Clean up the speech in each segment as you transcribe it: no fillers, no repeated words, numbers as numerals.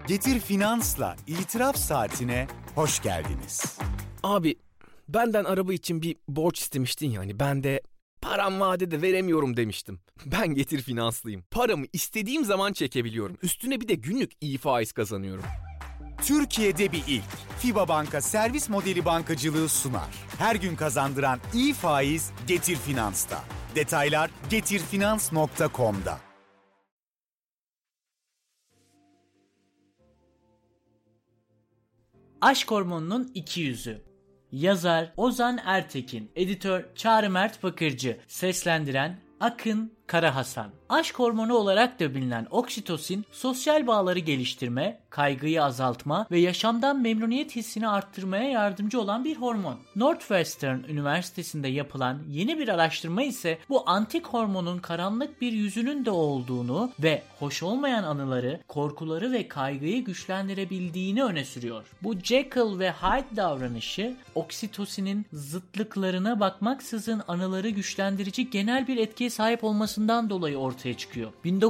Getir Finans'la İtiraf Saatine hoş geldiniz. Abi, benden araba için bir borç istemiştin yani. Ben de param vadede veremiyorum demiştim. Ben Getir Finanslıyım. Paramı istediğim zaman çekebiliyorum. Üstüne bir de günlük iyi faiz kazanıyorum. Türkiye'de bir ilk. FİBA Banka servis modeli bankacılığı sunar. Her gün kazandıran iyi faiz Getir Finans'ta. Detaylar getirfinans.com'da. Aşk Hormonu'nun iki yüzü. Yazar Ozan Ertekin, editör Çağrı Mert Bakırcı, seslendiren Akın Karahasan. Aşk hormonu olarak da bilinen oksitosin, sosyal bağları geliştirme, kaygıyı azaltma ve yaşamdan memnuniyet hissini arttırmaya yardımcı olan bir hormon. Northwestern Üniversitesi'nde yapılan yeni bir araştırma ise bu antik hormonun karanlık bir yüzünün de olduğunu ve hoş olmayan anıları, korkuları ve kaygıyı güçlendirebildiğini öne sürüyor. Bu Jekyll ve Hyde davranışı, oksitosinin zıtlıklarına bakmaksızın anıları güçlendirici genel bir etkiye sahip olmasından dolayı ortaya çıkıyor.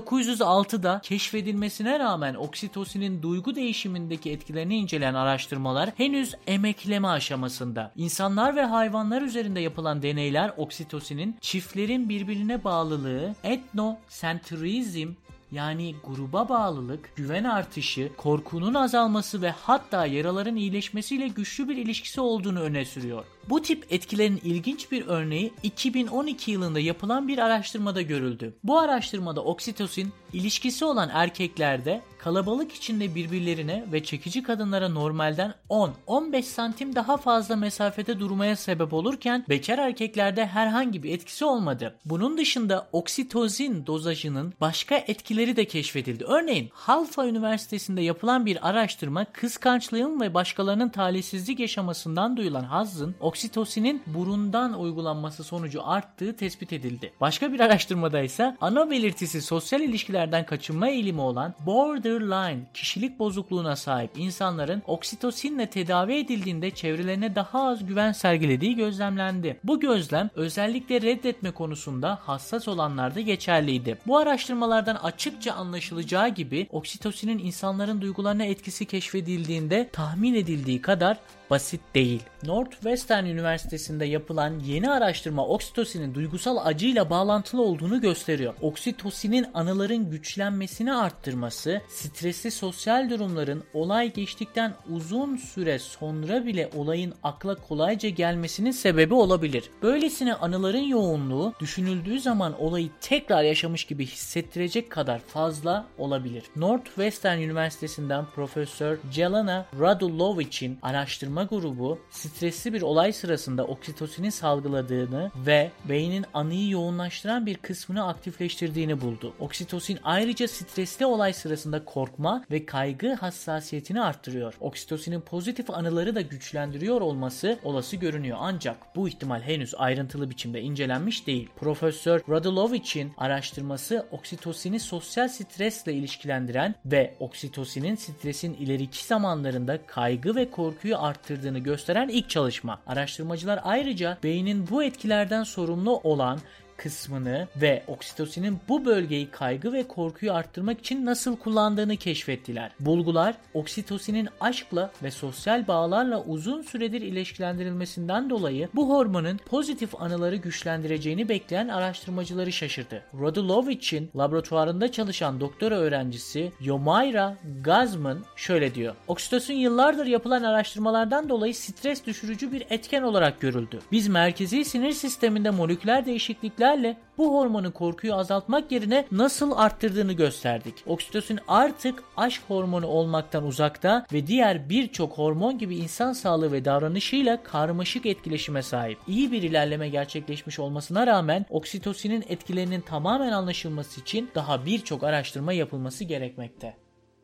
1906'da keşfedilmesine rağmen oksitosinin duygu değişimindeki etkilerini inceleyen araştırmalar henüz emekleme aşamasında. İnsanlar ve hayvanlar üzerinde yapılan deneyler oksitosinin çiftlerin birbirine bağlılığı, etnosentrizm yani gruba bağlılık, güven artışı, korkunun azalması ve hatta yaraların iyileşmesiyle güçlü bir ilişkisi olduğunu öne sürüyor. Bu tip etkilerin ilginç bir örneği 2012 yılında yapılan bir araştırmada görüldü. Bu araştırmada oksitosin ilişkisi olan erkeklerde kalabalık içinde birbirlerine ve çekici kadınlara normalden 10-15 santim daha fazla mesafede durmaya sebep olurken bekar erkeklerde herhangi bir etkisi olmadı. Bunun dışında oksitozin dozajının başka etkileri de keşfedildi. Örneğin Halfa Üniversitesi'nde yapılan bir araştırma kıskançlığın ve başkalarının talihsizlik yaşamasından duyulan hazzın oksitosinin burundan uygulanması sonucu arttığı tespit edildi. Başka bir araştırmada ise ana belirtisi sosyal ilişkilerden kaçınma eğilimi olan borderline kişilik bozukluğuna sahip insanların oksitosinle tedavi edildiğinde çevrelerine daha az güven sergilediği gözlemlendi. Bu gözlem özellikle reddetme konusunda hassas olanlarda geçerliydi. Bu araştırmalardan açıkça anlaşılacağı gibi oksitosinin insanların duygularına etkisi keşfedildiğinde tahmin edildiği kadar basit değil. Northwestern Üniversitesi'nde yapılan yeni araştırma oksitosinin duygusal acıyla bağlantılı olduğunu gösteriyor. Oksitosinin anıların güçlenmesini arttırması, stresli sosyal durumların olay geçtikten uzun süre sonra bile olayın akla kolayca gelmesinin sebebi olabilir. Böylesine anıların yoğunluğu düşünüldüğü zaman olayı tekrar yaşamış gibi hissettirecek kadar fazla olabilir. Northwestern Üniversitesi'nden Profesör Jelena Radulovic'in araştırma grubu stresli bir olay sırasında oksitosinin salgıladığını ve beynin anıyı yoğunlaştıran bir kısmını aktifleştirdiğini buldu. Oksitosin ayrıca stresli olay sırasında korkma ve kaygı hassasiyetini arttırıyor. Oksitosinin pozitif anıları da güçlendiriyor olması olası görünüyor. Ancak bu ihtimal henüz ayrıntılı biçimde incelenmiş değil. Profesör Radulovic'in araştırması oksitosini sosyal stresle ilişkilendiren ve oksitosinin stresin ileriki zamanlarında kaygı ve korkuyu arttırdığını gösteren ilk çalışma. Araştırmacılar ayrıca beynin bu etkilerden sorumlu olan kısmını ve oksitosinin bu bölgeyi kaygı ve korkuyu arttırmak için nasıl kullandığını keşfettiler. Bulgular oksitosinin aşkla ve sosyal bağlarla uzun süredir ilişkilendirilmesinden dolayı bu hormonun pozitif anıları güçlendireceğini bekleyen araştırmacıları şaşırdı. Radulovic'in laboratuvarında çalışan doktora öğrencisi Yomaira Gazman şöyle diyor. Oksitosin yıllardır yapılan araştırmalardan dolayı stres düşürücü bir etken olarak görüldü. Biz merkezi sinir sisteminde moleküler değişiklikler bu hormonun korkuyu azaltmak yerine nasıl arttırdığını gösterdik. Oksitosin artık aşk hormonu olmaktan uzakta ve diğer birçok hormon gibi insan sağlığı ve davranışıyla karmaşık etkileşime sahip. İyi bir ilerleme gerçekleşmiş olmasına rağmen oksitosinin etkilerinin tamamen anlaşılması için daha birçok araştırma yapılması gerekmekte.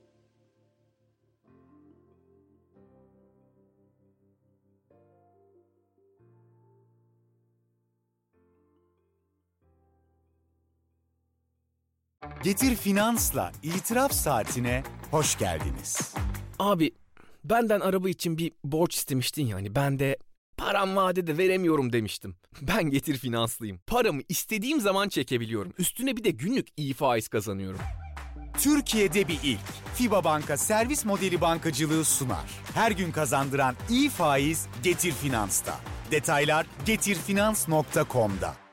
Getir Finans'la İtiraf Saatine hoş geldiniz. Abi, benden araba için bir borç istemiştin yani. Ben de param vadede veremiyorum demiştim. Ben Getir Finanslıyım. Paramı istediğim zaman çekebiliyorum. Üstüne bir de günlük iyi faiz kazanıyorum. Türkiye'de bir ilk. FIBA Banka servis modeli bankacılığı sunar. Her gün kazandıran iyi faiz Getir Finans'ta. Detaylar getirfinans.com'da.